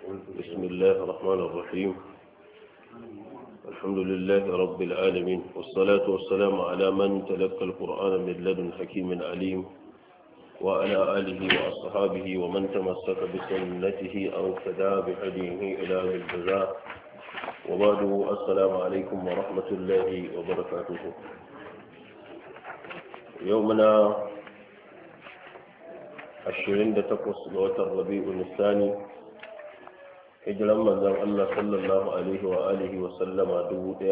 بسم الله الرحمن الرحيم. الحمد لله رب العالمين، والصلاة والسلام على من تلقى القرآن من لدن حكيم عليم، وعلى آله وأصحابه ومن تمسك بسنته أو اقتدى بهديه إلى الجزاء. وبعد، السلام عليكم ورحمة الله وبركاته. يومنا 28 الربيع الثاني، hijiran manzon Allah sallallahu alaihi wa alihi wa sallama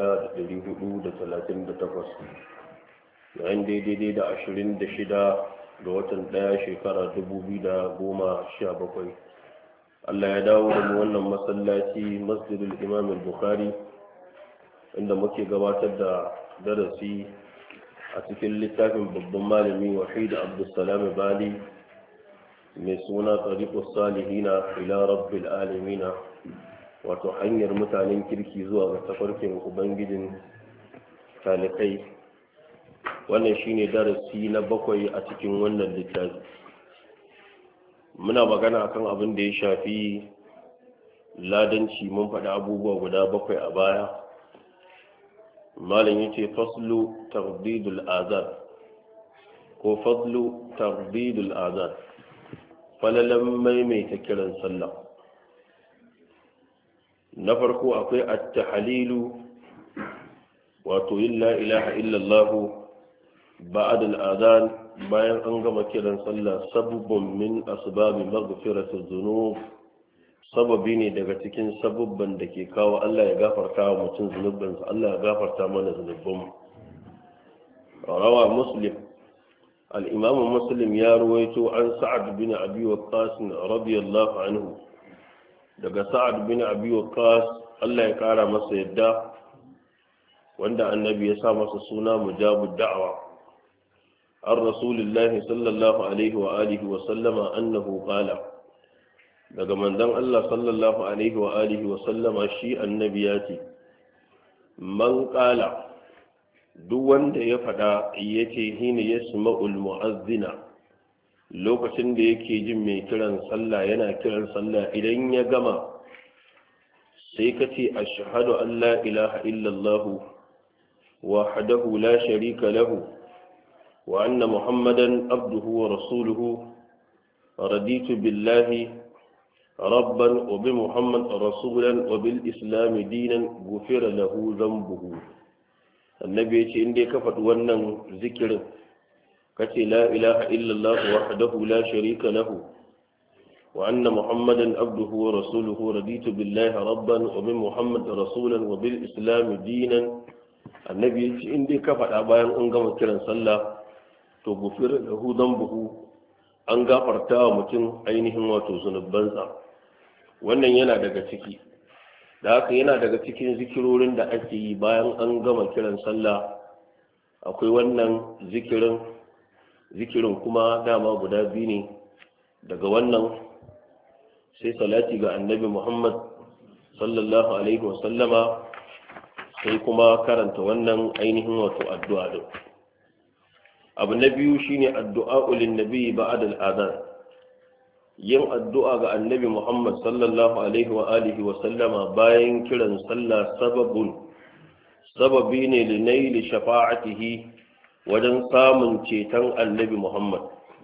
1438, yayin daidai da 26 ga watan 1 shekara 2017. Allah ya dawo da mu wannan masallaci, Masjidul Imam al-Bukhari, inda muke gabatar da darasi a cikin littafin babban malami Wahid Abdulsalam Bali mai suna Tariqus Salihina ila Rabbil Alamin, wato hanyar mutanen kirki zuwa ga tafarkin ubangijin talikai. Wannan shine darasi na 7 a cikin wannan littafi. Muna magana akan abin da ya shafi ladanci. Mun faɗi abubuwa guda 7 a baya. Malam yace faslu tardidul azan ko fadlu tardidul azan, falalan maimaita kiran sallah. Na farko akwai at-tahlilu, wato yin la ilaha illallah ba'da al-adhan, bayan an gama kiran sallah, sababun min asbabi maghfirati dhunub, sababi ne daga cikin sababban da ke kawo Allah ya gafarta wa mutum zunubansa. Allah ya gafarta mana zunubanmu. Rawa Muslim, الإمام مسلم يروي عن سعد بن أبي وقاص رضي الله عنه. daga Sa'ad bin Abi Waqqas, Allah ya kara masa yadda, wanda annabi ya sa masa suna mujabud da'wa, an rasulillahi sallallahu alaihi wa alihi wa sallama annahu qala, daga manzon Allah sallallahu alaihi wa alihi wa sallama shi annabi ya ce, man qala, duk wanda ya faɗa yace hina yasma'ul mu'azzina, lokacin da yake jin mai kiran sallah yana kiran sallah, idan ya gama sai ka ce ashhadu an la ilaha illallah wahdahu la sharika lahu wa anna muhammadan abduhu wa rasuluhu, raditu billahi rabban wa bi muhammad rasulan wa bil islam dinan, ghufira lahu dhanbuhu. Annabi ya ce in dai ka faɗi wannan zikirin, kace la ilaha illallah wahdahu la sharika lahu wa anna muhammadan abduhu wa rasuluhu, raditu billahi rabban wa bi muhammad rasulan wa bil islam dinan. Annabi yace in dai ka faɗa bayan an gama kiran sallah, to gufira lahu dhanbuhu, an gafarta wa mutum ainihin wato zunubansa. Wannan yana daga ciki, da haka yana daga cikin zikirorin da ake yi bayan an gama kiran sallah. Akwai wannan zikirin kuma dama guda biyu ne, daga wannan sai salati ga annabi Muhammad sallallahu alaihi wasallama, sai kuma karanta wannan ainihin wato addu'a din. Abu na biyu shine addu'a ulin nabi ba'da al-adhan, yin addu'a ga annabi Muhammad sallallahu alaihi wa alihi wasallama bayan kiran sallah, sababi ne linaili shafa'atihi, wajen samun ceton annabi Muhammad.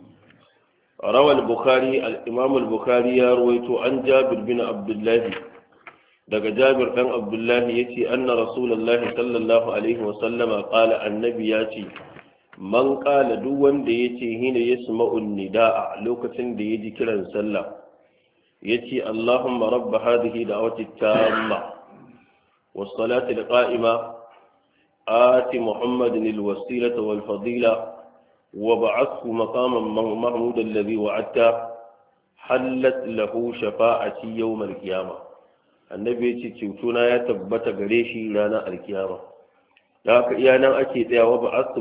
Rawal Bukhari, al-Imam al-Bukhari ya ruwaito an Jabir bin Abdullah, daga Jabir dan Abdullah yace anna Rasulullah sallallahu alaihi wa sallama qala, annabi yace man qala, duk wanda yace hina yasma'u nidaa, lokacin da yaji kiran sallah, yace Allahumma rabb hadhihi da'wati tamma was salati al-qa'ima آت محمد الوسيلة والفضيلة وبعثه مقاما محمودا الذي وعدته حلت له شفاعتي يوم القيامة. النبي يتشوتنا يتبت قريشي لنا القيامة. لك إيانا أكيد يا وبعثت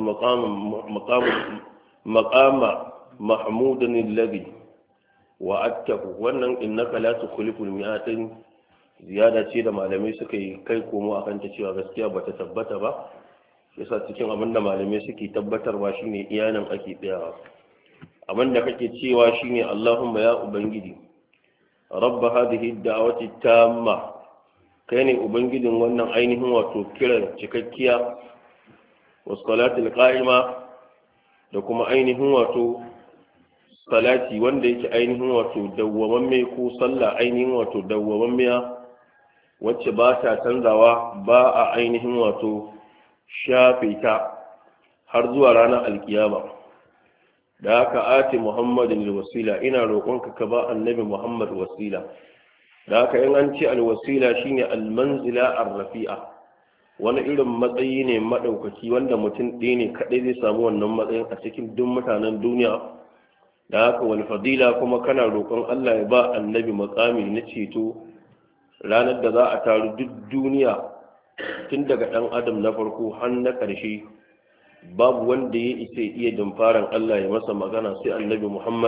مقام محمودا الذي وعدته. وأن إنك لا تخلف المئات، ziyada ce da malamai suka yi kai komo akan ta cewa gaskiya bata tabbata ba. Yasa cikin abin da malamai suke tabbatarwa shine iyanan ake tsayawa. Abin da kake cewa shine Allahumma ya ubangiji rabba hadhihi ad-da'wati tamma kai ne ubangijin wannan ainihin wato kiran cikakkiya was salatil qa'ima da kuma ainihin wato salati wanda yake ainihin wato dawwamamme ko sallah ainihin wato dawwamammiya wacce ba ta canzawa ba a ainihin wato shafe ta har zuwa ranar alkiyama. Da haka ati muhammadin alwasila, ina roƙonka ka ba annabi muhammad wasila. Da haka in an ce alwasila shine almanzila arrafi'a, wani irin matsayi ne madaukaki wanda mutum ɗaya ne kaɗai zai samu wannan matsayin a cikin duk mutanen duniya. Da haka wal fadila kuma kana roƙon Allah ya ba annabi makami na ceto ranar da za a taru duk duniya tun daga ɗan adam na farko har na ƙarshe, babu wanda ya isa iya damfaran Allah ya masa magana sai annabi Muhammad,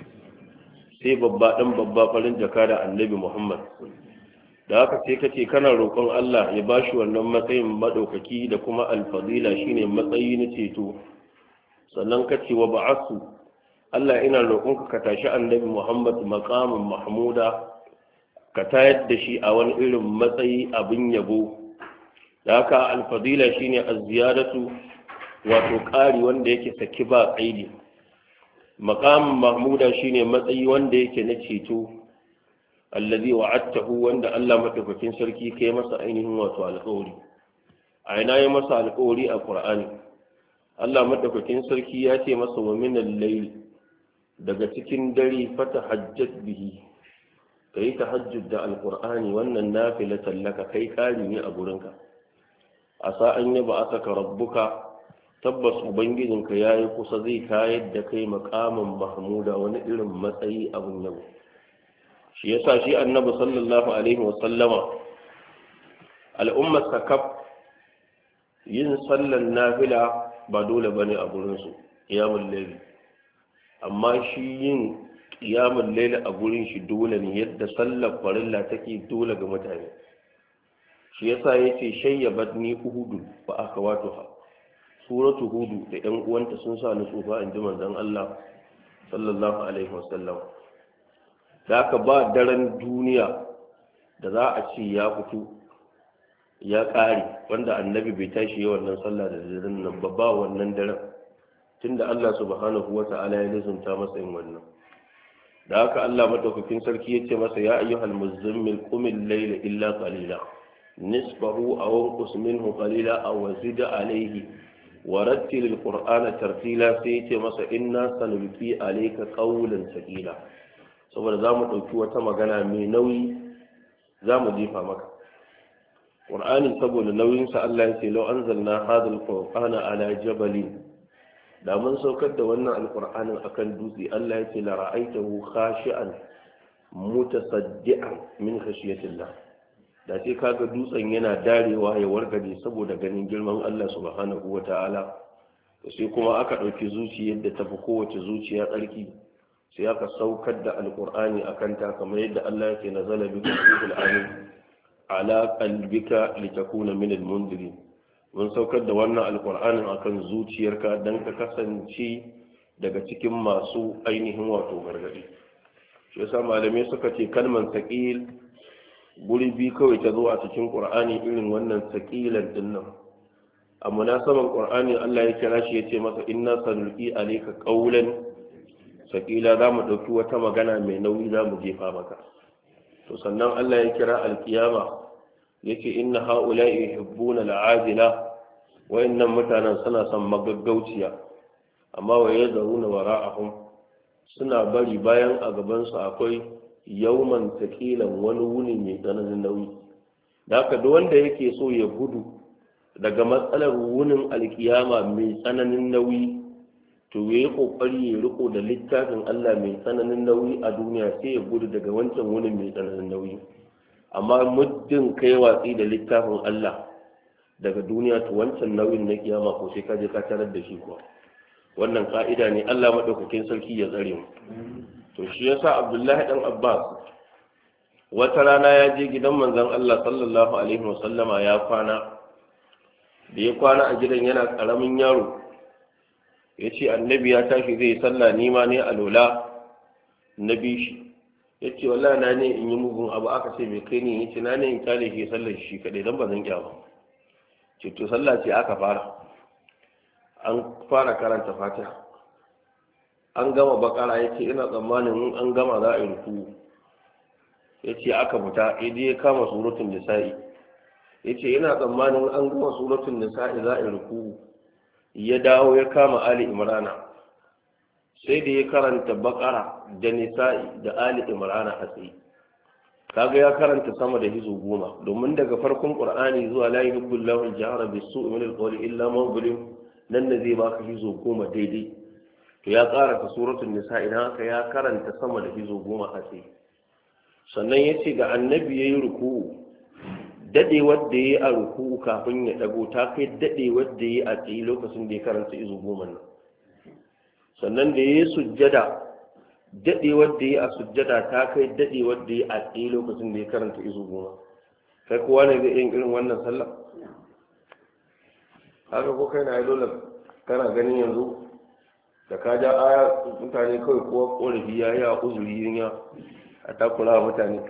sai babba ɗan babba farin jaka da annabi Muhammad. Da haka sai kace kana roƙon Allah ya bashi wannan matsayin madaukaki da kuma alfadila shine matsayi na ceto. Sannan kace wa ba'asu, Allah ina roƙonka ka tashi annabi Muhammad maqamin mahmuda, ka tayar da shi a wani irin matsayi abin yabo. Da haka alfadila shine az-ziyadatu, wato ƙari wanda yake saki ba ƙaidi. Maqamin mahmuda shine matsayi wanda yake na ceto, allazi wa'adtahu, wanda Allah madaukakin sarki kai masa ainihin wato alƙawari. A ina ya masa alƙawari a Qur'ani? Allah madaukakin sarki ya ce masa wa minal layl, daga cikin dare fatahajjat bihi, kai tahajjud da alqur'ani, wannan nafilatan laka, kai ƙari ne a gurinka. Asa an yaba asaka rabbuka, tabbas ubangijinka yayi kusa zai tayar da kai maqamin mahmuda, wani irin matsayi abun yabo. Shi yasa shi annabi sallallahu alaihi wa sallama al'ummar sakaf yin sallan nafila ba dole bane a gurin su, qiyamul layl, amma shi yin qiyamul layl a gurin shi dole ne, yadda sallar farilla take dole ga mutane. Shi yasa yace shayyabatni uhudu fa akhawatuha, suratu hudu da ƴan uwanta sun sa ni tsufa, in ji manzon Allah sallallahu alaihi wasallam. Da aka ba daren duniya da za a ce ya fito ya ƙare wanda annabi bai tashi yi wannan sallah da daren nan ba wannan daren, tunda Allah subhanahu wa ta'ala ya lizunta masa yin wannan. Da haka Allah madaukakin sarki ya ce masa ya ayyuhal muzammil qumil layla illa qalila nisbahu aw unqus minhu qalila aw zid alayhi ورتل القرآن ترتيلا. سيتي مسا إنا سنلقي عليك قولا ثقيلا، saboda za mu ɗauki wata magana mai nauyi za mu jefa maka. ƙur'ani saboda nauyinsa Allah ya ce lau an zanna hadal qur'ana ala jabalin, da mun saukar da wannan alƙur'anin akan dutse, Allah ya ce la ra'aitahu khashi'an mutasaddian min khashiyatillah, da sai kaga dutsen yana darewa ya wargaje saboda ganin girman Allah subhanahu wata'ala. Sai kuma aka ɗauki zuciyar da tafi kowace zuciya tsarki, sai aka saukar da alkur'ani akan ta, kamar yadda Allah yake nazala bi ruhul amin ala qalbika litakuna min almundirin. Mun saukar da wannan alkur'anin akan zuciyarka dan ka kasance daga cikin masu ainihin wato gargadi. Shi yasa malamai suka ce kalman taqil guri bi kawai ta zo a cikin qur'ani irin wannan taqilan dinnan. A munasaban qur'ani Allah ya kira shi yace masa inna sanulqi alayka qawlan sakila, za mu ɗauki wata magana mai nauyi za mu jefa maka. To sannan Allah ya kira alkiyama ya ce inna ha'ula'i yuhibbuna al'ajila, wayannan mutanen suna son magaggauciya, amma wa yazaruna wara'ahum, suna bari bayan a gabansu akwai yawman taqilan, wani wuni mai tsananin nauyi. Da haka duk wanda yake so ya gudu daga matsalar wunin alkiyama mai tsananin nauyi, to ya yi ƙoƙari ya riko da littafin Allah mai tsananin nauyi a duniya, sai ya gudu daga wancan wunin mai tsananin nauyi. Amma muddin kai watsi da littafin Allah daga duniya, to wancan nauyin na kiyama ko sai ka je ka tarar da shi kuwa. Wannan ka'ida ne, Allah madaukakin sarki ya tsare mu. To shi yasa Abdullahi dan Abbas wata rana ya je gidan manzon Allah sallallahu alaihi wasallama ya kwana. Da ya kwana a gidan yana karamin yaro, ya ce annabi ya tashi zai sallah, nima ne alola na bishi. ya ce wallahi na ne in yi mugun abu aka ce mai kai ne ya ce na ne in kyale shi sallar shi kaɗai don ba zan kya ba ce to sallah ce aka fara an fara karanta fatiha an gama bakara ya ce ina tsammanin in an gama za a yi ruku ya ce aka fita ya je ya kama suratun nisa'i ya ce ina tsammanin an gama suratun nisa'i za a yi ruku ya dawo ya kama ali imrana sai da ya karanta bakara da nisa'i da ali imrana a tsaye kaga ya karanta sama da hizo 10 domin daga farkon qur'ani zuwa la yuhibbullahu al-jahra bis-su'i min al-qawli illa man zulim nan ne zai baka hizo 10 daidai to ya karanta suratul nisa idan haka ya karanta sama da hizo 10 a tsaye sannan yace ga annabi yayi ruku'u dade wanda yayi a ruku'u kafin ya dago ta kai dade wanda yayi a tsaye lokacin da ya karanta hizo 10 nan sannan da yayi sujjada daɗe wadda ya a sujjada ta kai daɗe wadda ya a tsaye lokacin da ya karanta izu 10 kai kowa ne zai yin irin wannan sallah haka ko kai na yi dole kana ganin yanzu da ka ja aya mutane kawai kowa ƙorafi ya yi a uzuri yin ya a takura mutane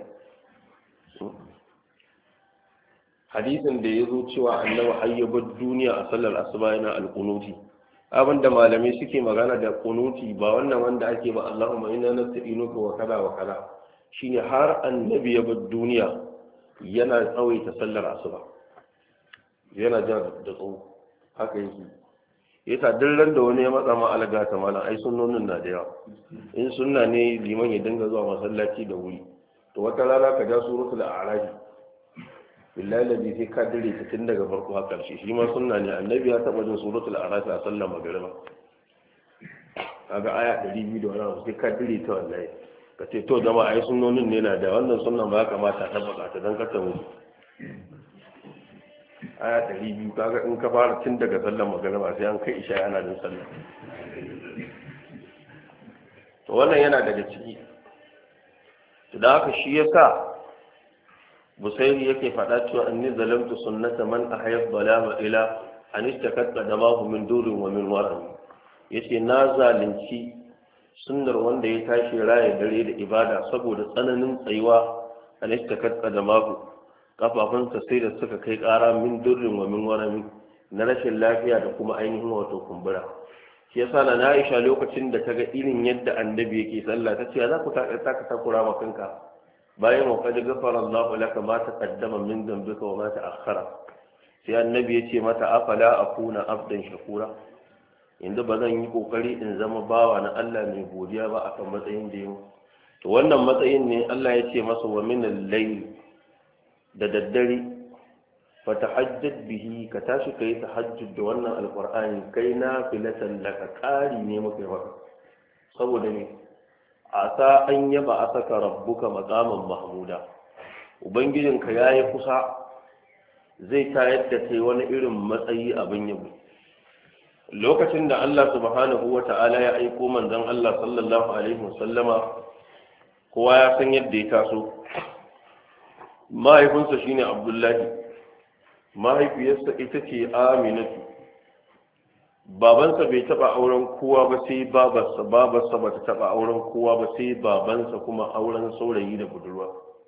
hadisin da ya zo cewa annabi hayyabar duniya a sallar asuba yana alƙunuti abinda malamai suke magana da kunuti ba wannan wanda ake ba Allahumma inna nasta'inuka wa kaza wa kaza shine har annabi ya bar duniya yana tsawaita sallar asuba yana ja da tsawo haka yake yasa duk da wani ya matsa ma alaga ta mana ai sunnonin na da yawa in sunna ne liman ya dinga zuwa masallaci da wuri to wata rana ka ja suratul a'raf billahi ladhi sai ka dire ta tun daga farko har karshe shi ma sunna ne annabi ya taba jin suratul a'raf a sallar magriba kaga aya 200 da wani sai ka dire ta wallahi ka ce to jama'a ai sunnonin ne na da wannan sunnan ba kamata ta baka ta dan ka tamu aya 200 kaga in ka fara tun daga sallar magriba sai an kai isha ana din sallah to wannan yana daga ciki to da haka shi yasa busairi yake faɗa cewa anni zalamtu sunnata man ahya dhalama ila an istakat qadamahu min durin wa min waran yace na zalunci sunnar wanda ya tashi raye dare da ibada saboda tsananin tsayuwa an istakat qadamahu kafafunsa sai da suka kai ƙara min durin wa min waran na rashin lafiya da kuma ainihin wato kumbura shi yasa na Aisha lokacin da ta ga irin yadda annabi yake sallah ta ce za ku ta takura ma kanka bayan wa qad ghafara Allahu laka ma taqaddama min dhanbika wa ma ta'akhkhara sai annabi yace mata afala akuna abdan shakura inda bazan yi kokari in zama bawa na Allah mai godiya ba akan matsayin da yau to wannan matsayin ne Allah yace masa wa min al-layl da daddare fatahajjad bihi ka tashi kai tahajjud da wannan alqur'ani kai nafilatan laka qari ne maka maka saboda ne asa an yaba a saka rabbuka maqaman mahmuda ubangijinka yayi kusa zai tayar da kai wani irin matsayi abin yabo lokacin da Allah subhanahu wata'ala ya aiko manzon Allah sallallahu alaihi wasallama kowa ya san yadda ya taso mahaifinsa shine Abdullahi mahaifiyarsa ita ce Aminatu babansa bai taba auren kowa ba sai babarsa ba ta taba auren kowa ba sai babansa kuma auren saurayi da budurwa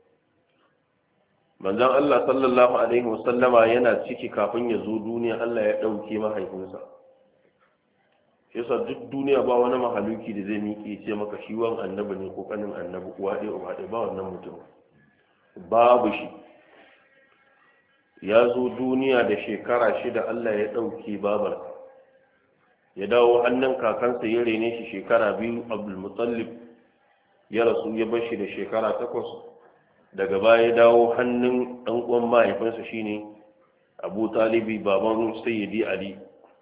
manzon Allah sallallahu alaihi wasallama yana ciki kafin ya zo duniya Allah ya dauke mahaifinsa yasa duk duniya ba wani mahaluki da zai miƙe ce maka shi wan annabi ne ko kanin annabi uwa ɗaya uba ɗaya ba wannan mutum babu shi ya zo duniya da shekara 6 Allah ya dauke babarsa ya dawo hannun kakansa ya rene shi shekara 2 Abdulmutallib ya rasu ya bar shi da shekara 8 daga baya ya dawo hannun ɗan uwan mahaifinsa shine Abu Talibi baban Sayyidi Ali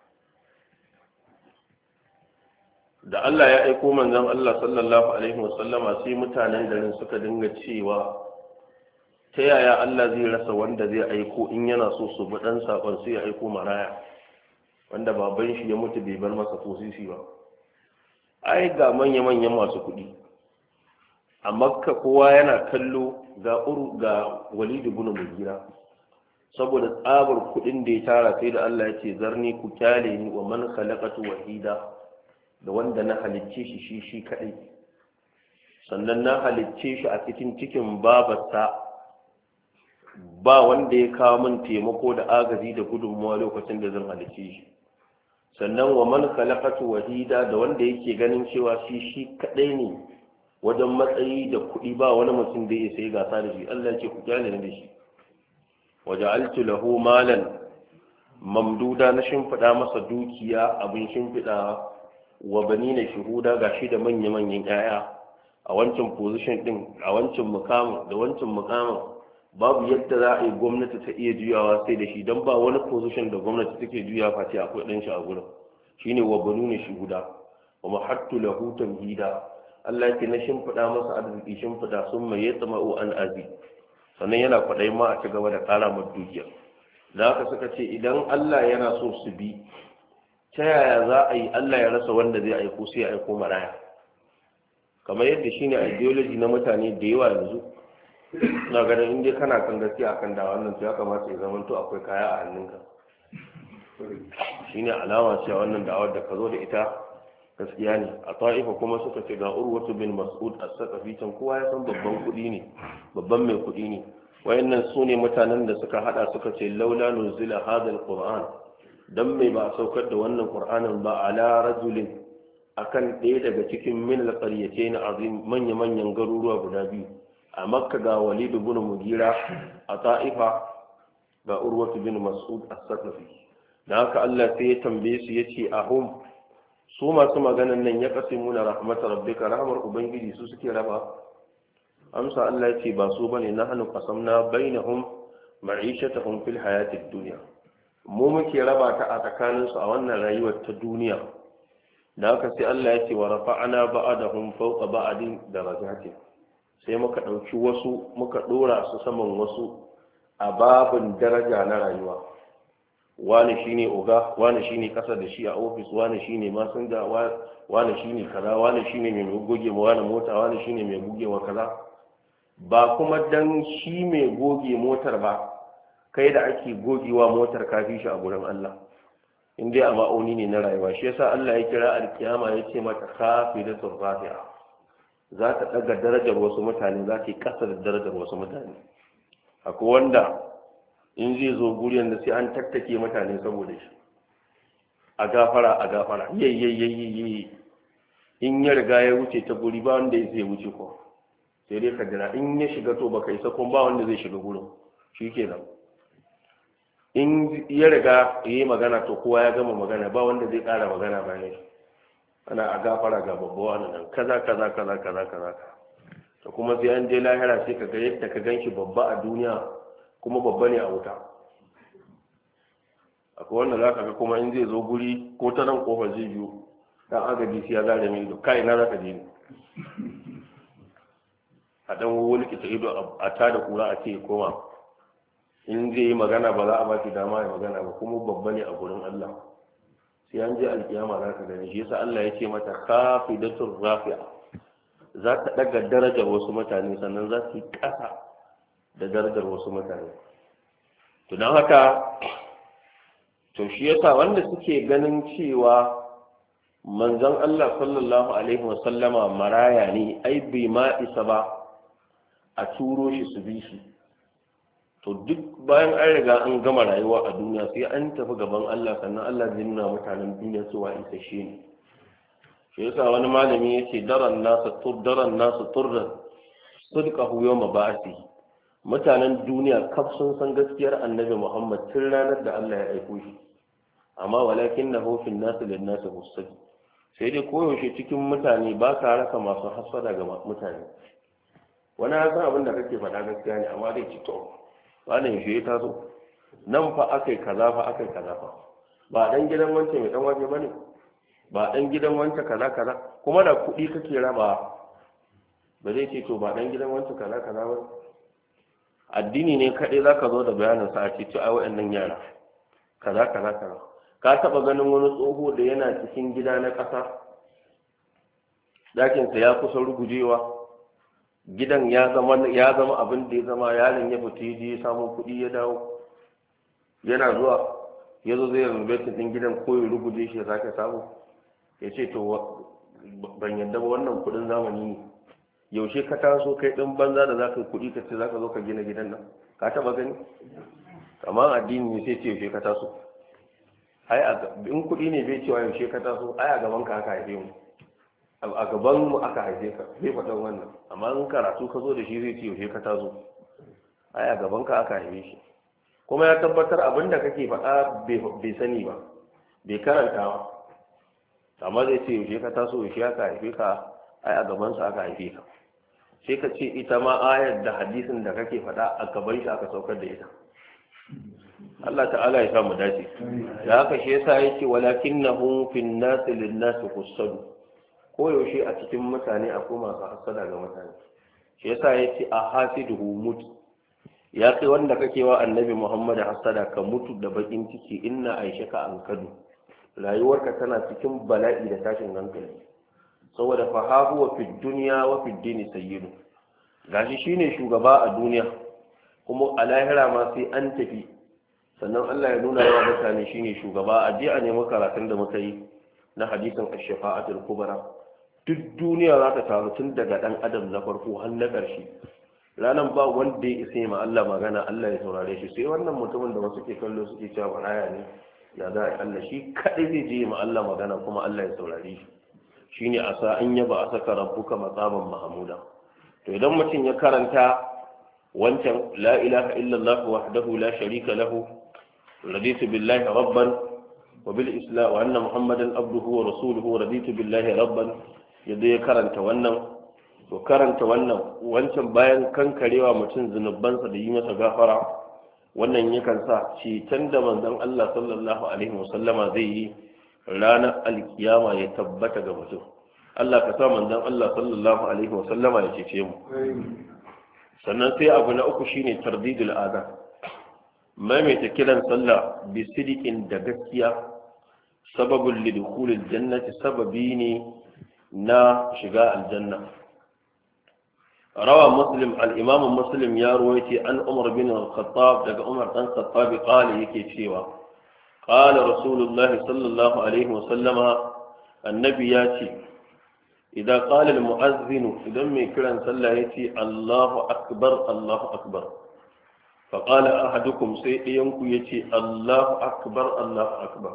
da Allah ya aiko manzon Allah sallallahu alaihi wasallama sai mutanen garin suka dinga cewa ta yaya Allah zai rasa wanda zai aiko in yana so su bi dan sakon sai ya aiko maraya wanda baban shi ya mutu bai bar masa tosisi ba ai ga manya-manyan masu kuɗi a makka kowa yana kallo ga Walid ibn Mughira saboda tsabar kuɗin da ya tara sai da Allah ya ce zarni ku kyale ni wa man khalaqatu wahida da wanda na halicce shi kadai sannan na halicce shi a cikin cikin babarsa ba wanda ya kawo min taimako da agaji da gudunmuwa lokacin da zan halicce shi sannan wa man khalaqatu wahida da wanda yake ganin cewa shi kadai ne wajen matsayi da kuɗi ba wani mutum da ya sai gasa da shi Allah ce ku kyale ni da shi waja'altu lahu malan mamduda na shimfiɗa masa dukiya abin shimfiɗa wa banina shuhuda gashi da manya-manyan 'ya'ya a wancan position din a wancan mukamin da wancan mukamin babu yadda za a yi gwamnati ta iya juyawa sai da shi don ba wani position da gwamnati take juya face akwai ɗan shi a gurin shine wa banina shuhuda wa mahattu lahu tamhida Allah yake na shimfiɗa masa arziki shimfiɗa sun mai yatsama'u an azi sannan yana kwaɗayin ma a ci gaba da ƙara ma dukiya da haka suka ce idan Allah yana so su bi ta yaya za a yi Allah ya rasa wanda zai aiko sai ya aiko maraya kamar yadda shine ideology na mutane da yawa yanzu na ganin inda kana kan gaskiya akan da wannan to ya kamata ya zama to akwai kaya a hannunka shine alama cewa wannan da'awar da ka zo da ita gaskiya ne a ta'ifa kuma suka ce ga urwatu bin mas'ud as-saqafi can kowa ya san babban kuɗi ne babban mai kuɗi ne wayannan su ne mutanen da suka hada suka ce laula nuzila hadha al-qur'an dan mai ba saukar da wannan qur'anin ba ala rajulin akan ɗaya daga cikin min al-qaryatayn azim manya manyan garuruwa guda biyu a makka ga walid ibn mugira a ta'ifa ga urwatu bin mas'ud as-saqafi dan haka Allah sai ya tambaye su yace ahum su masu maganan nan ya qasimuna rahmatar rabbika rahmar ubangiji su suke raba amsa Allah ya ce ba su bane nahnu qasamna bainahum ma'ishatahum fil hayatid dunya mu muke raba ta a tsakanin su a wannan rayuwar ta duniya da haka sai Allah ya ce wa rafa'ana ba'dahum fawqa ba'din darajatin sai muka dauki wasu muka dora su saman wasu a babin daraja na rayuwa wani shine oga wani shine kasa da shi a ofis wani shine masinja wani shine kaza wani shine mai gogewa wani mota wani shine mai gogewa kaza ba kuma dan shi mai goge motar ba kai da ake gogewa motar kafi shi a gurin Allah in dai a ma'auni ne na rayuwa shi yasa Allah ya kira alkiyama ya ce mata khafidatur rafi'a za ta daga darajar wasu mutane za ta yi kasa da darajar wasu mutane akwai wanda in zai zo guriyar da sai an tattake mutane saboda shi a gafara yayyayyayyayi in ya riga ya wuce ta guri ba wanda ya zai wuce ko sai dai ka jira in ya shiga to baka isa kun ba wanda zai shiga gurin shi kenan in ya riga ya yi magana to kowa ya gama magana ba wanda zai ƙara magana bayan shi ana a gafara ga babba wani nan kaza to kuma sai an je lahira sai ka ga yadda ka gan shi babba a duniya kuma babba ne a wuta akwai wanda za ka ga kuma in zai zo guri ko ta nan kofar zai biyu dan agaji sai ya zare mai ido kai na za ka je ne a dan wani kita ido a tada kura a ce koma in zai yi magana ba za a ba shi dama ya magana ba kuma babba ne a gurin Allah sai an je alkiyama za ka gani shi yasa Allah ya ce mata khafidatur rafi'a za ta daga darajar wasu mutane sannan za su yi ƙasa da darajar wasu mutane to don haka to shi yasa wanda suke ganin cewa manzon Allah sallallahu alaihi wasallama maraya ne ai bai ma isa ba a turo shi su bi shi to duk bayan an riga an gama rayuwa a duniya sai an tafi gaban Allah sannan Allah zai nuna mutanen duniya cewa isa shi ne shi yasa wani malami yace daran nasu turran sadqahu yawma ba'thi mutanen duniya kaf sun san gaskiyar annabi Muhammad tun ranar da Allah ya aiko shi amma walakinahu fil nasu lin nasu mustaqim sai dai koyaushe cikin mutane ba ka rasa masu hasada ga mutane wani ya san abin da kake faɗa gaskiya ne amma dai ci to wani shi ya taso nan fa akai kaza fa ba dan gidan wance mai dan waje bane ba dan gidan wance kaza kuma da kuɗi kake raba ba zai ce to ba dan gidan wance kaza ba addini ne kaɗai za ka zo da bayanin sa a ce ai waɗannan yara kaza ka taɓa ganin wani tsoho da yana cikin gida na ƙasa ɗakinsa ya kusa rugujewa gidan ya zama abin da ya zama yaron ya fita ya je ya samu kuɗi ya dawo yana zuwa ya zo zai rubutun ɗin gidan ko ya ruguje shi ya sake samu ya ce to ban yadda ba wannan kuɗin zamani ne yaushe ka taso kai din banza da zaka kuɗi ka ce zaka zo ka gina gidan nan ka taba gani amma addini ne sai ce yaushe ka taso ai in kuɗi ne bai cewa yaushe ka taso ai a gaban ka aka haife mu a gaban mu aka haife ka bai faɗan wannan amma in karatu ka zo da shi zai ce yaushe ka taso ai a gaban ka aka haife shi kuma ya tabbatar abin da kake faɗa bai sani ba bai karanta ba amma zai ce yaushe ka taso yaushe aka haife ka ai a gaban sa aka haife ka sai ka ce ita ma ayar da hadisin da kake faɗa a gaban shi aka saukar da ita Allah ta'ala ya samu dace da haka shi yasa yake walakinnahu fin nas lin nas qusadu ko yaushe a cikin mutane akwai masu hasada ga mutane shi yasa yace a hasiduhu mut ya kai wanda kake wa annabi Muhammad hasada ka mutu da bakin ciki inna aishaka an kadu rayuwarka tana cikin bala'i da tashin hankali saboda fa ha huwa fi dunya wa fi dini sayyidu gashi shine shugaba a duniya kuma a lahira ma sai an tafi sannan Allah ya nuna wa mutane shine shugaba a je a nemi karatun da muka yi na hadisin ash-shafa'atul kubra duk duniya za ta taru tun daga dan adam na farko har na ƙarshe ranan ba wanda ya isa ma Allah magana Allah ya saurare shi sai wannan mutumin da wasu ke kallo suke cewa baraya ne ya za a Allah shi kadai zai je ma Allah magana kuma Allah ya saurare shi shine asa an yaba asaka rabbuka maqaman mahmuda to idan mutum ya karanta wancan la ilaha illallah wahdahu la sharika lahu raditu billahi rabban wa bil islam wa anna muhammadan abduhu wa rasuluhu raditu billahi rabban yadda ya karanta wannan to karanta wannan wancan bayan kankarewa mutum zunubansa da yi masa gafara wannan yakan sa ceton da manzon Allah sallallahu alaihi wasallama zai yi ranar alkiyama ya tabbata ga mutum Allah ka sa manzon Allah sallallahu alaihi wasallama ya cece mu sannan sai abu na uku shine tardidul adhan maimaita kiran sallah bi sidiqin da gaskiya sababul lidukhulil jannati sababi ne na shiga aljanna روى مسلم الإمام مسلم يروي عن عمر بن الخطاب دق عمر بن الخطاب قال يكي شيوا قال رسول الله صلى الله عليه وسلم النبي ياتي إذا قال المؤذن إذا من كلام صلى ياتي الله أكبر الله أكبر فقال أحدكم سيئنكم ياتي الله أكبر الله أكبر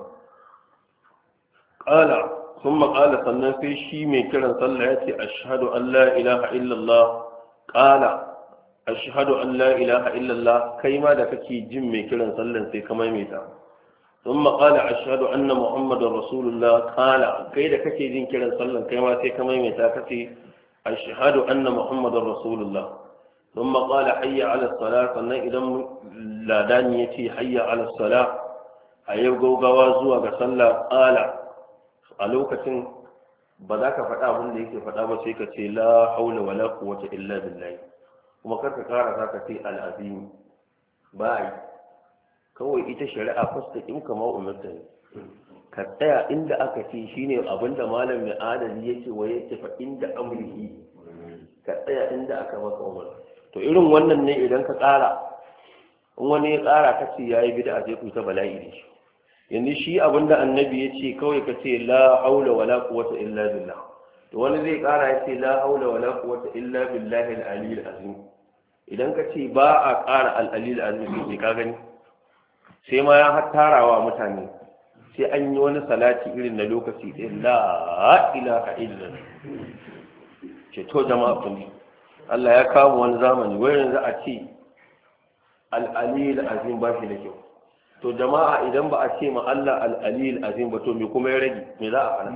قال ثم قال صلى في شيء من كلام صلى ياتي أشهد أن لا إله إلا الله قال أشهد أن لا إله إلا الله كيما دكتي جمي كلا صلى في كما يميتا ثم قال أشهد أن محمد رسول الله قال كي دكتي جن كلا صلى كيما في كما يميتا كتي أشهد أن محمد رسول الله ثم قال حي على الصلاة فإن إذا لا دانيتي حي على الصلاة أيبقوا غوازوا صلى قال ألوكة ba za ka faɗa abin da yake faɗa ba sai ka ce la haula wala quwwata illa billah kuma kar ka kara za ka ce al'azim ba yi kawai ita shari'a fasta in kama umarta ne ka tsaya inda aka ce shine abin da malam mai adali yake wa ya tafa inda amrihi ka tsaya inda aka maka umar to irin wannan ne idan ka tsara in wani ya tsara ka ce yayi bid'a sai ku ta bala'i da shi yanzu shi abinda annabi ya ce kawai ka ce la haula wala quwwata illa billah to wani zai kara ya ce la haula wala quwwata illa billahi al-ali al-azim idan ka ce ba a kara al-ali al-azim sai ka gani sai ma ya hattarawa mutane sai an yi wani salati irin na lokaci ɗin la ilaha illa ce to jama'a kun Allah ya kawo wani zamani wai yanzu a ce al-ali al-azim ba shi da kyau to jama'a idan ba a ce ma Allah al-alil azim ba to me kuma ya rage me za a fara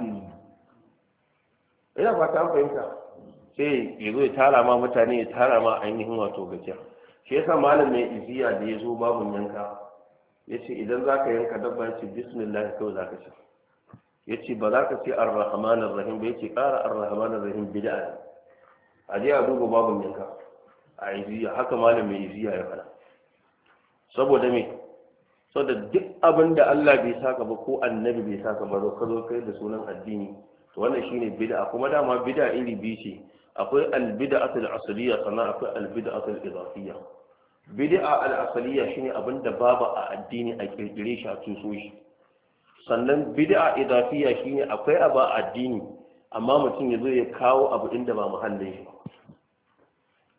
ina fata an fahimta sai ya zo ya tara ma mutane ya tara ma ainihin wato gajiya shi yasa malam mai iziya da ya zo babun yanka ya ce idan za ka yanka dabba ya ce bismillah kawai za ka ce ya ce ba za ka ce ar-rahman ar-rahim ba ya ce ƙara ar-rahman ar-rahim bid'a ne a je a duba babun yanka a iziya haka malam mai iziya ya fara saboda me so da duk abin da Allah bai saka ba ko annabi bai saka ba ka zo kai da sunan addini to wannan shine bid'a kuma dama bid'a iri biyu ce akwai al-bid'atul asliyya sannan akwai al-bid'atul idafiyya bid'a al-asliyya shine abin da babu a addini a kirkire shi a tuso shi sannan bid'a idafiyya shine akwai abu a addini amma mutum ya zo ya kawo abu inda ba muhallin shi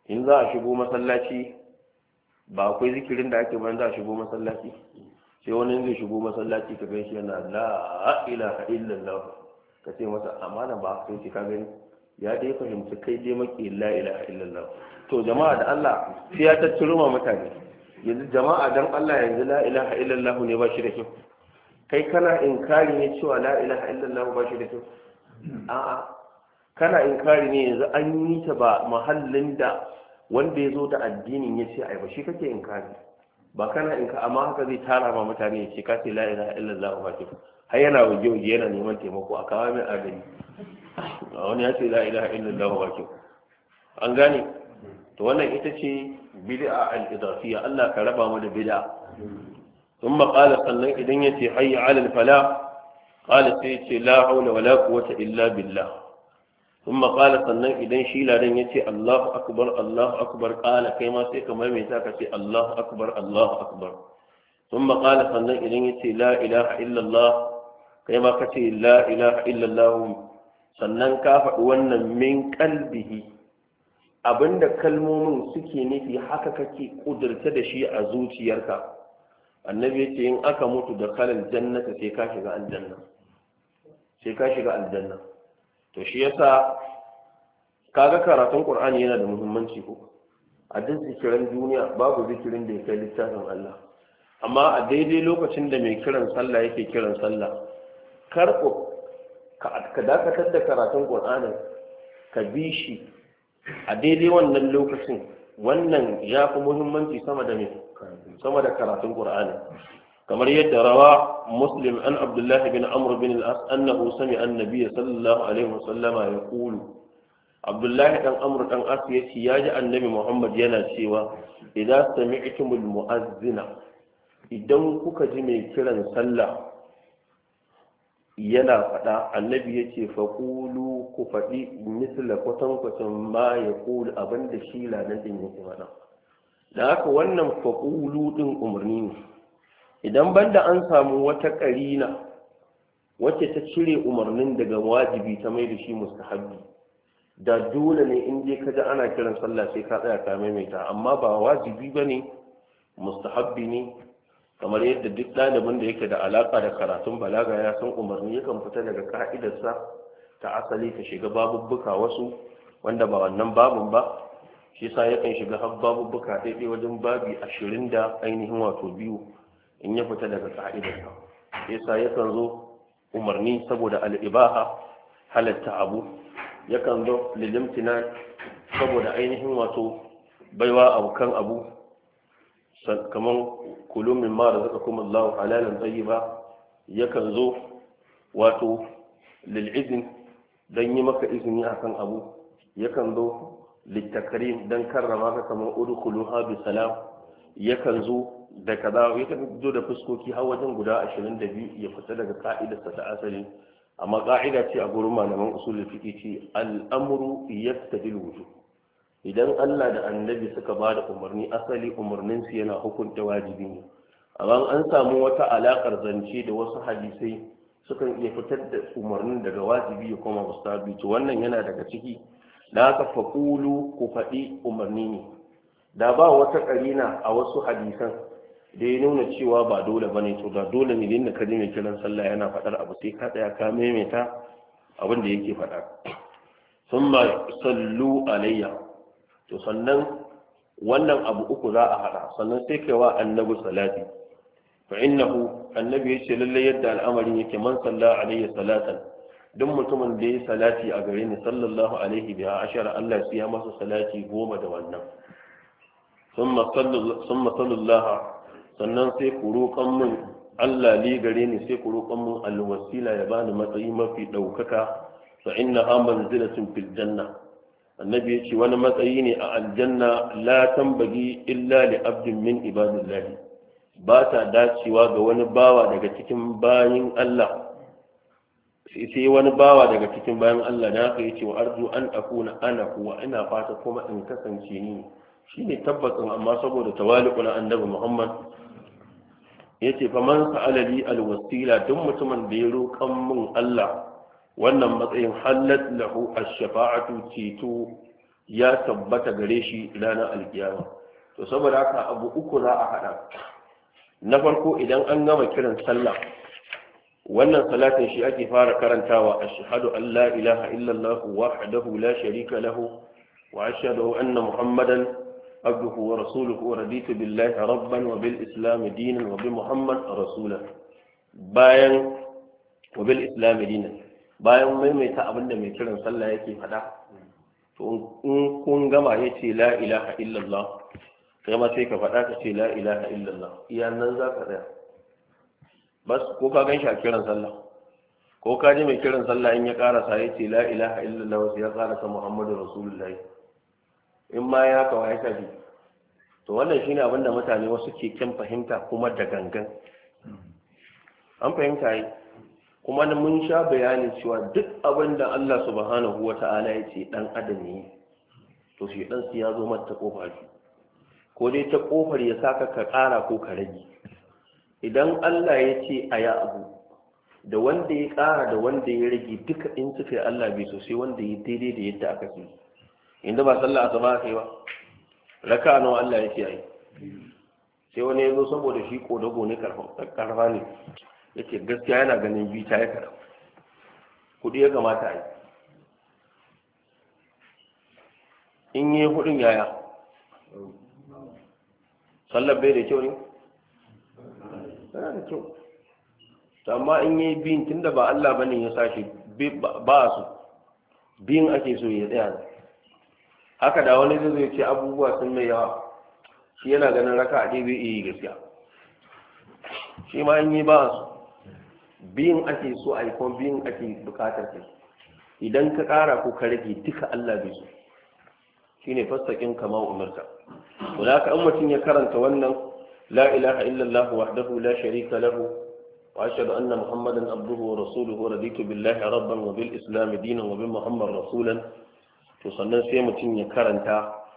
in za a shigo masallaci ba akwai zikirin da ake bayan za a shigo masallaci sai wani zai shigo masallaci ka gaishe yana la ilaha illallah ka ce masa amana ba sai ka gani ya dai fahimci kai dai maki la ilaha illallah to jama'a da Allah sai ya tattaro ma mutane yanzu jama'a dan Allah yanzu la ilaha illallah ne ba shi da kyau kai kana inkari ne cewa la ilaha illallah ba shi da kyau a'a kana inkari ne yanzu an yi ta ba mahallin da wanda ya zo da addinin ya ce ai ba shi kake inkari ba kana inka amma haka zai tara ma mutane ya ce ka ce la ilaha illallah ba ki har yana waje waje yana neman taimako a kawo mai agari a wani ya ce la ilaha illallah ba ki an gane to wannan ita ce bid'a al-idafiyya Allah ka raba mu da bid'a ثم قال sannan idan yace hayya 'ala al-falah qala sai yace la hawla wala quwwata illa billah ثم قال sannan idan shi ladan yace Allahu akbar qala kai ma sai kamar me ta kace Allahu akbar ثم قال sannan idan yace la ilaha illa Allah kai ma kace la ilaha illa Allah sannan ka faɗi wannan min qalbihi abinda kalmomin suke nufi haka kake kudurta da shi a zuciyarka annabi yace in aka mutu da kalal jannata sai ka shiga aljanna to shi yasa kaga karatun Qur'ani yana da muhimmanci ko a duk zikirin duniya babu zikirin da ya kai littafin Allah amma a daidai lokacin da mai kiran sallah yake kiran sallah karɓo ka dakatar da karatun Qur'ani ka bi shi a daidai wannan lokacin wannan ya fi muhimmanci sama da karatun Qur'ani kamar yadda rawa Muslim an Abdullah bin Amr bin al-As annahu sami'a an-nabiy sallallahu alaihi wasallama yaqulu Abdullah dan Amr dan As yace yaji annabi Muhammad yana cewa idan sami'tumul mu'azzina idan kuka ji mai kiran sallah yana faɗa annabi yace faqulu ku faɗi misla kwatankwacin ma yaqulu abinda shi ladan din yake faɗa da haka wannan faqulu din umarni ne idan banda an samu wata ƙarina wacce ta cire umarnin daga wajibi ta mai da shi mustahabbi da dole ne in je kaji ana kiran sallah sai ka tsaya ka maimaita amma ba wajibi bane mustahabbi ne kamar yadda duk ɗalibin da yake da alaka da karatun balaga ya san umarni yakan fita daga ka'idarsa ta asali ta shiga babubbuka wasu wanda ba wannan babun ba shi yasa yakan shiga har babubbuka daidai wajen babi 20 da ainihin wato biyu in ya fita daga ka'idarsa yasa yakan zo umarni saboda al'ibaha halatta abu yakan zo lilimtina saboda ainihin wato baiwa abokan abu kamar kulumin ma da zaka kuma Allah halalan tayyiba yakan zo wato lil'izin dan yi maka izini akan abu yakan zo littakarim dan karrama ka kamar udkhuluha bi salam yakan zo da kaza yakan zo da fuskoki har wajen guda 22 ya fita daga ka'idarsa ta asali amma ka'ida ce a gurin malaman usulul fiqh ce al-amru yaqtadi al-wujub idan Allah da annabi suka ba da umarni asali umarnin su yana hukunta wajibi ne amma an samu wata alakar zance da wasu hadisai sukan iya fitar da umarnin daga wajibi ya koma mustahabi to wannan yana daga ciki da aka faqulu ku faɗi umarni ne da ba wata karina a wasu hadisan da ya nuna cewa ba dole bane to da dole ne dinda kaje mai kiran sallah yana faɗar abu sai ka tsaya ka maimaita abin da yake faɗa thumma sallu alayya to sannan wannan abu uku za a hada sannan sai kai wa annabi salati fa innahu annabi yace lalle yadda al'amarin yake man salla alayhi salatan duk mutumin da ya salati a gare ni sallallahu alaihi biha ashara Allah sai ya masa salati 10 da wannan thumma sallallahu sannan sai ku roƙan mun Allah li gare ni sai ku roƙan mun alwasila ya bani matsayi mafi daukaka fa innaha manzilatun fil janna annabi ya ce wani matsayi ne a aljanna la tambagi illa li abdin min ibadillahi ba ta dacewa ga wani bawa daga cikin bayin Allah sai wani bawa daga cikin bayin Allah da haka yace wa arju an akuna ana kuwa ina fata kuma in kasance ni shine tabbacin amma saboda tawali'u na annabi Muhammad yace fa man sa'ala li alwasila duk mutumin da ya roƙan mun Allah wannan matsayin halat lahu ash-shafa'atu ceto ya tabbata gare shi ranar alkiyama. To saboda haka abu uku za a hada. Na farko idan an gama kiran sallah wannan salatin shi ake fara karantawa, ashhadu an la ilaha illallah wahdahu la sharika lahu wa ashhadu anna muhammadan abduhu wa rasuluhu wa raditu billahi rabban wa bil islam dinan wa bi muhammad rasulan. Bayan wa bil islam dinan, bayan maimaita abinda mai kiran sallah yake faɗa, to in kun gama yace la ilaha illallah, kai ma sai ka faɗa ka ce la ilaha illallah, iya nan za ka tsaya. Bas ko ka gan shi a kiran sallah ko ka ji mai kiran sallah in ya karasa ya ce la ilaha illallah wasu ya karasa muhammadu rasulullahi, in ma ya kawo ya tafi. To wannan shine abinda mutane wasu ke kyan fahimta kuma da gangan an fahimta yi. Kuma mun sha bayanin cewa duk abinda Allah subhanahu wa ta'ala ya ce dan adam ne, to shi dan su ya zo mata kofa shi, ko dai ta kofar ya saka ka kara ko ka rage. Idan Allah ya ce a ya abu, da wanda ya ƙara da wanda ya rage duka in suka yi Allah bai so sai wanda ya daidai da yadda aka ce. Inda ba sallah asuba aka yi ba, raka nawa Allah ya ce a yi. Sai wani ya zo saboda shi kodago ne karfa ne, ya ce gaskiya yana ganin bita ya karfa. Kuɗi ya kamata a yi. In yi hudun yaya? Sallar bai da kyau ne? Yana da kyau. Amma in yi biyun tun da ba Allah bane ya sashi ba su biyun ake so ya tsaya. Haka da wani zai ce abubuwa sun mai yawa, shi yana ganin raka a ɗaya yi gaskiya. Shi ma in yi ba su biyun ake so a yi kuma biyun ake bukatar kai. Idan ka ƙara ko ka rage duka Allah bai so. Shi ne fassakin kama umarta. Wadda haka an mutum ya karanta wannan لا إله إلا الله وحده لا شريك له وأشهد أن محمدا عبده ورسوله رضيت بالله ربا وبالإسلام دينا وبمحمد رسولا تصنن سيمتين يكرنتا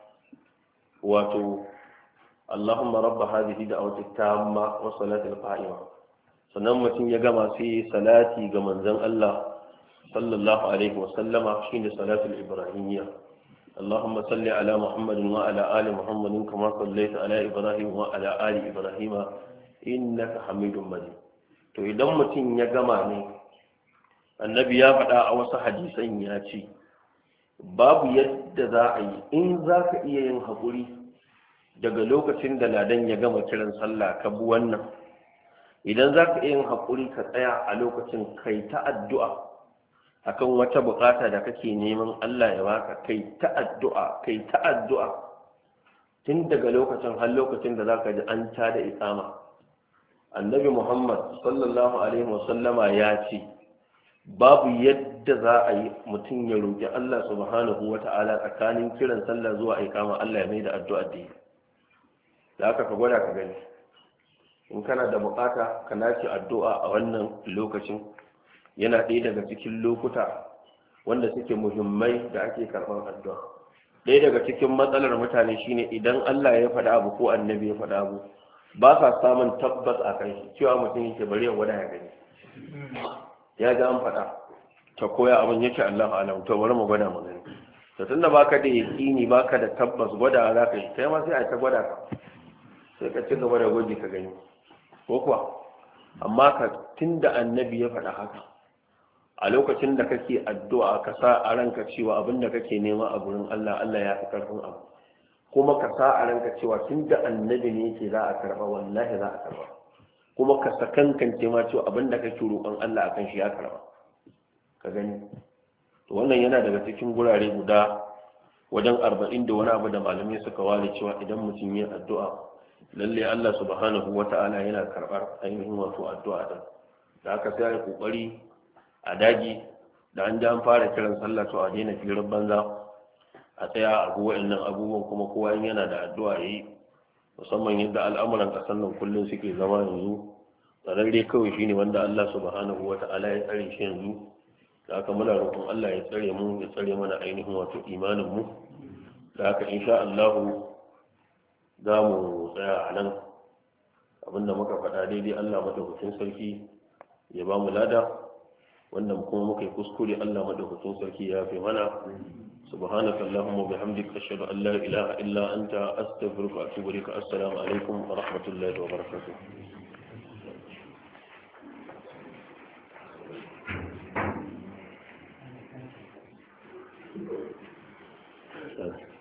واتو اللهم رب هذه دعوة التامة والصلاة القائمة sannan mutum ya gama sai salati ga manzon Allah sallallahu alaihi wasallama shine salatul ibrahimiyya. اللهم صل على محمد وعلى آل محمد كما صليت على إبراهيم وعلى آل إبراهيم إنك حميد مجيد. to idan mutum ya gama ne, annabi ya faɗa a wasu hadisan ya ce babu yadda za a yi in za ka iya yin haƙuri daga lokacin da ladan ya gama kiran sallah ka bi wannan, idan za ka iya yin haƙuri ka tsaya a lokacin kai ta addu'a akan wata bukata da kake neman Allah ya baka, kai ta addu'a tun daga lokacin har lokacin da zaka ji an ta da iqama. Annabi Muhammad sallallahu alaihi wasallama ya ce babu yadda za a yi mutum ya roki Allah subhanahu wata'ala tsakanin kiran sallah zuwa iqama Allah ya mai da addu'a da yi. Da haka ka gwada ka gani, in kana da bukata ka nace addu'a a wannan lokacin. Yana ɗaya daga cikin lokuta wanda suke muhimmai da ake karɓar addu'a. Ɗaya daga cikin matsalar mutane shine idan Allah ya faɗa abu ko annabi ya faɗa abu ba sa samun tabbas a kan shi, cewa mutum yake bari ya gwada ya gani. Ya ga an faɗa ta koya abin yake Allah alam, to bari mu gwada mu gani. To tunda baka da yaƙini baka da tabbas gwada za ka yi, kai ma sai a ta gwada ka. Sai ka ci gaba da gwaji ka gani. Ko kuwa? Amma ka tunda annabi ya faɗa haka, a lokacin da kake addu'a ka sa a ranka cewa abin da kake nema a gurin Allah, Allah ya fi karfin abu, kuma ka sa a ranka cewa tun da annabi ne yake za a karɓa, wallahi za a karɓa, kuma ka sakankance ma cewa abin da kake roƙon Allah akan shi ya karɓa. Ka gani, to wannan yana daga cikin gurare guda wajen 40 da wani abu da malamai suka ware cewa idan mutum yin addu'a lalle Allah subhanahu wata'ala yana karɓar ainihin wato addu'a din. Da haka sai ya kokari a daji da an ji an fara kiran sallah to a daina firar banza, a tsaya a ga wa'annan abubuwan, kuma kowa in yana da addu'a yayi, musamman yadda al'amuran kasan nan kullum suke zama yanzu tsararre kawai shine wanda Allah subhanahu wata'ala ya tsare shi yanzu. Da haka muna roƙon Allah ya tsare mu, ya tsare mana ainihin wato imanin mu. Da haka insha Allah za mu tsaya a nan, abinda muka faɗa daidai Allah madaukakin sarki ya ba mu lada, wannan kuma muka yi kuskure Allah madaukakin sarki ya fi mana. سبحانك اللهم وبحمدك أشهد أن لا إله إلا أنت أستغفرك وأتوب إليك. السلام عليكم ورحمة الله وبركاته.